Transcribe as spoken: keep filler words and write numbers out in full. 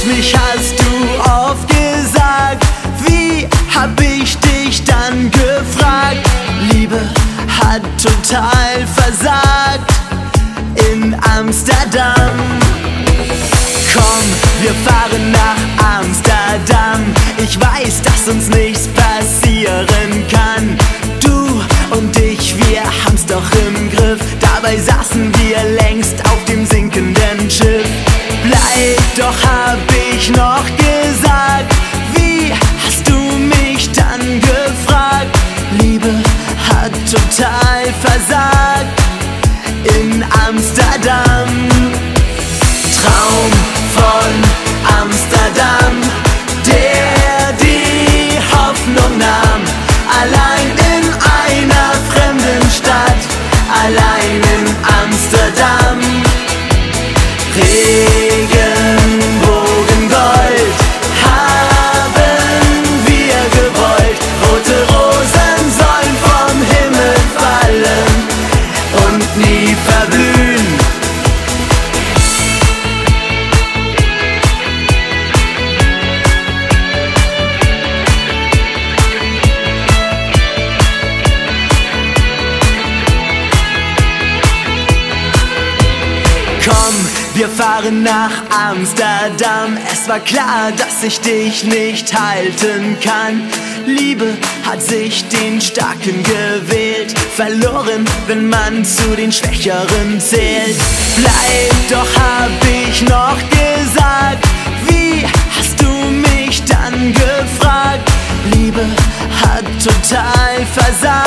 mich hast du oft gesagt. Wie hab ich dich dann gefragt? Liebe hat total versagt in Amsterdam. Komm, wir fahren nach Amsterdam. Ich weiß, dass uns nichts passieren kann. Du und ich, wir haben's doch im Griff. Dabei saßen wir längst auf dem sinkenden Schiff. Bleib, doch hab ich noch gesagt. Wie hast du mich dann gefragt? Liebe hat total versagt in Amsterdam. Traum von Amsterdam, der die Hoffnung nahm. Allein in einer fremden Stadt, allein in Amsterdam. Regenbogengold haben wir gewollt. Rote Rosen sollen vom Himmel fallen und nie verblühen. Komm, wir fahren nach Amsterdam. Es war klar, dass ich dich nicht halten kann. Liebe hat sich den Starken gewählt. Verloren, wenn man zu den Schwächeren zählt. Bleib, doch hab ich noch gesagt. Wie hast du mich dann gefragt? Liebe hat total versagt